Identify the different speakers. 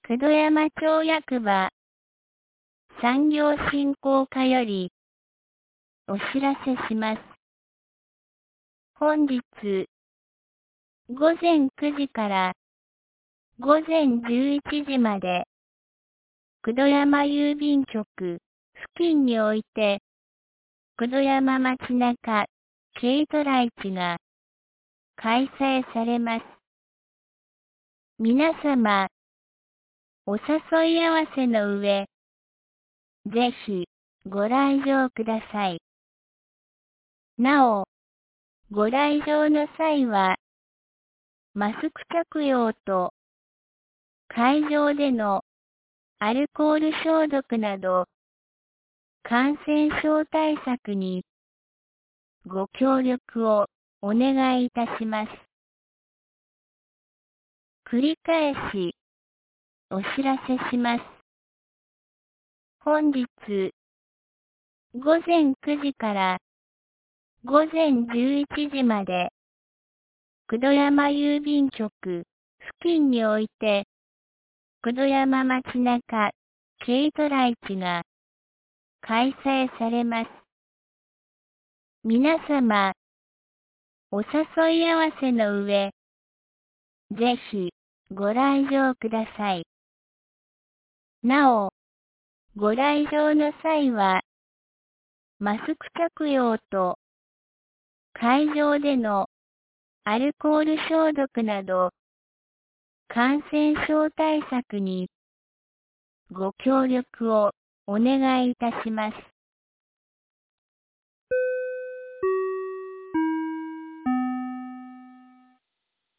Speaker 1: 九度山町役場産業振興課よりお知らせします。本日午前9時から午前11時まで九度山郵便局付近において九度山街中軽トラ市が開催されます。皆様、お誘い合わせの上、ぜひご来場ください。なお、ご来場の際は、マスク着用と会場でのアルコール消毒など、感染症対策にご協力をお願いいたします。繰り返しお知らせします。本日午前9時から午前11時まで九度山郵便局付近において九度山街中軽トラ市が開催されます。皆様、お誘い合わせの上、ぜひご来場ください。なお、ご来場の際は、マスク着用と会場でのアルコール消毒など、感染症対策にご協力をお願いいたします。